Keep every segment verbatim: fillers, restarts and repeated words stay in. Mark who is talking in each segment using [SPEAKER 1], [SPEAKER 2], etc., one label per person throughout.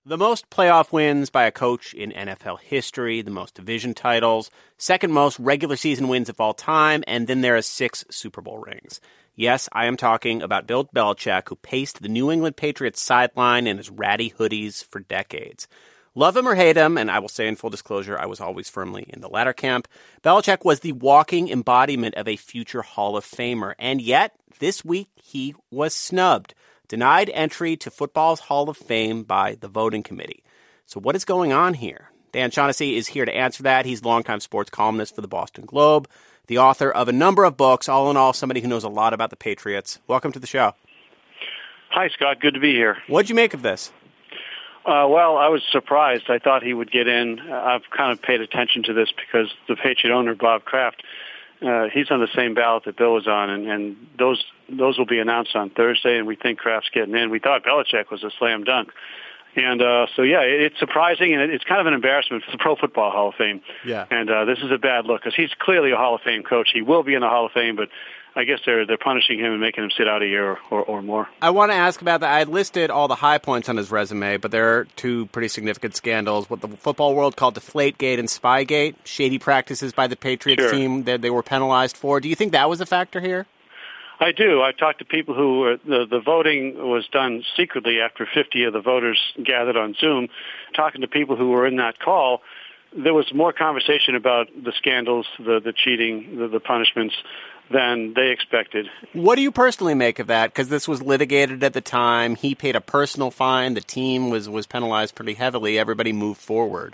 [SPEAKER 1] The most playoff wins by a coach in N F L history, the most division titles, second most regular season wins of all time, and then there are six Super Bowl rings. Yes, I am talking about Bill Belichick, who paced the New England Patriots sideline in his ratty hoodies for decades. Love him or hate him, and I will say in full disclosure, I was always firmly in the latter camp, Belichick was the walking embodiment of a future Hall of Famer, and yet, this week, he was snubbed. Denied entry to football's Hall of Fame by the voting committee. So what is going on here? Dan Shaughnessy is here to answer that. He's a longtime sports columnist for the Boston Globe, the author of a number of books, all in all, somebody who knows a lot about the Patriots. Welcome to the show.
[SPEAKER 2] Hi, Scott. Good to be here.
[SPEAKER 1] What'd you make of this?
[SPEAKER 2] Uh, well, I was surprised. I thought he would get in. I've kind of paid attention to this because the Patriot owner, Bob Kraft, Uh, he's on the same ballot that Bill was on, and, and those those will be announced on Thursday, and we think Kraft's getting in. We thought Belichick was a slam dunk. And uh, so, yeah, it, it's surprising, and it, it's kind of an embarrassment for the Pro Football Hall of Fame.
[SPEAKER 1] Yeah.
[SPEAKER 2] And uh, this is a bad look because he's clearly a Hall of Fame coach. He will be in the Hall of Fame, but I guess they're they're punishing him and making him sit out a year or, or, or more.
[SPEAKER 1] I want to ask about that. I listed all the high points on his resume, but there are two pretty significant scandals. What the football world called Deflategate and Spygate, shady practices by the Patriots
[SPEAKER 2] Sure.
[SPEAKER 1] team that they were penalized for. Do you think that was a factor here?
[SPEAKER 2] I do. I've talked to people who were, the, the voting was done secretly after fifty of the voters gathered on Zoom. Talking to people who were in that call, there was more conversation about the scandals, the, the cheating, the, the punishments than they expected.
[SPEAKER 1] What do you personally make of that? Because this was litigated at the time. He paid a personal fine. The team was, was penalized pretty heavily. Everybody moved forward.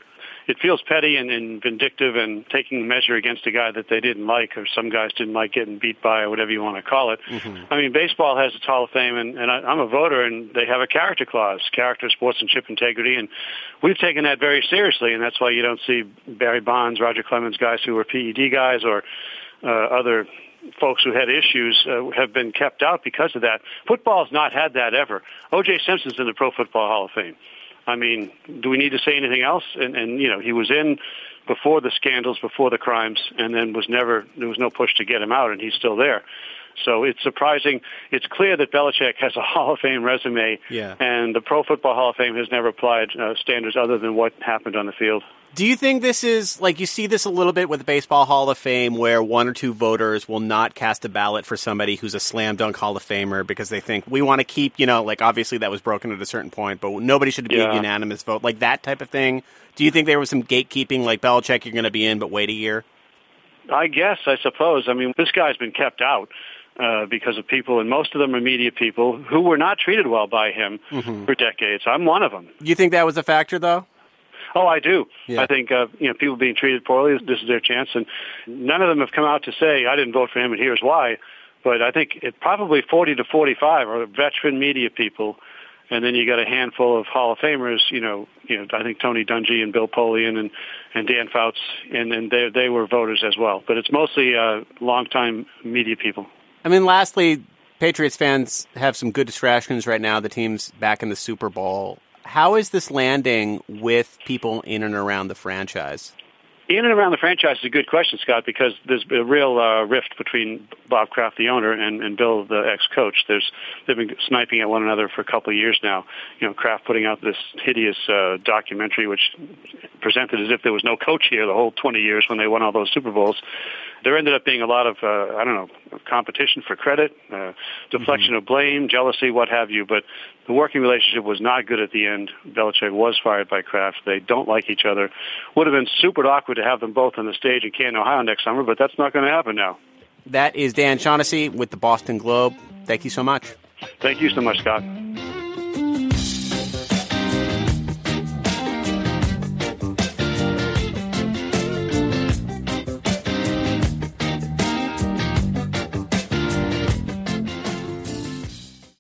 [SPEAKER 2] It feels petty and, and vindictive and taking a measure against a guy that they didn't like, or some guys didn't like getting beat by, or whatever you want to call it. Mm-hmm. I mean, baseball has its Hall of Fame, and, and I, I'm a voter, and they have a character clause, character, sportsmanship, integrity, and we've taken that very seriously, and that's why you don't see Barry Bonds, Roger Clemens, guys who were P E D guys, or uh, other folks who had issues uh, have been kept out because of that. Football's not had that ever. O J Simpson's in the Pro Football Hall of Fame. I mean, do we need to say anything else? And, and, you know, he was in before the scandals, before the crimes, and then was never, there was no push to get him out, and he's still there. So it's surprising. It's clear that Belichick has a Hall of Fame resume,
[SPEAKER 1] yeah.
[SPEAKER 2] and the Pro Football Hall of Fame has never applied uh, standards other than what happened on the field.
[SPEAKER 1] Do you think this is, like, you see this a little bit with the Baseball Hall of Fame where one or two voters will not cast a ballot for somebody who's a slam dunk Hall of Famer because they think we want to keep, you know, like, obviously that was broken at a certain point, but nobody should be
[SPEAKER 2] yeah.
[SPEAKER 1] a unanimous vote, like that type of thing? Do you think there was some gatekeeping, like Belichick, you're going to be in, but wait a year?
[SPEAKER 2] I guess, I suppose. I mean, this guy's been kept out uh, because of people, and most of them are media people who were not treated well by him mm-hmm. for decades. I'm one of them.
[SPEAKER 1] Do you think that was a factor, though?
[SPEAKER 2] Oh, I do.
[SPEAKER 1] Yeah.
[SPEAKER 2] I think uh, you know people being treated poorly. This is their chance, and none of them have come out to say I didn't vote for him, and here's why. But I think it probably forty to forty-five are veteran media people, and then you got a handful of Hall of Famers. You know, you know, I think Tony Dungy and Bill Polian and and Dan Fouts, and and they they were voters as well. But it's mostly uh, longtime media people.
[SPEAKER 1] I mean, lastly, Patriots fans have some good distractions right now. The team's back in the Super Bowl. How is this landing with people in and around the franchise?
[SPEAKER 2] In and around the franchise is a good question, Scott, because there's a real uh, rift between Bob Kraft, the owner, and, and Bill, the ex-coach. There's they've been sniping at one another for a couple of years now. You know, Kraft putting out this hideous uh, documentary, which presented as if there was no coach here the whole twenty years when they won all those Super Bowls. There ended up being a lot of, uh, I don't know, competition for credit, uh, deflection mm-hmm. of blame, jealousy, what have you. But the working relationship was not good at the end. Belichick was fired by Kraft. They don't like each other. Would have been super awkward to have them both on the stage in Canton, Ohio next summer, but that's not going to happen now.
[SPEAKER 1] That is Dan Shaughnessy with the Boston Globe. Thank you so much.
[SPEAKER 2] Thank you so much, Scott.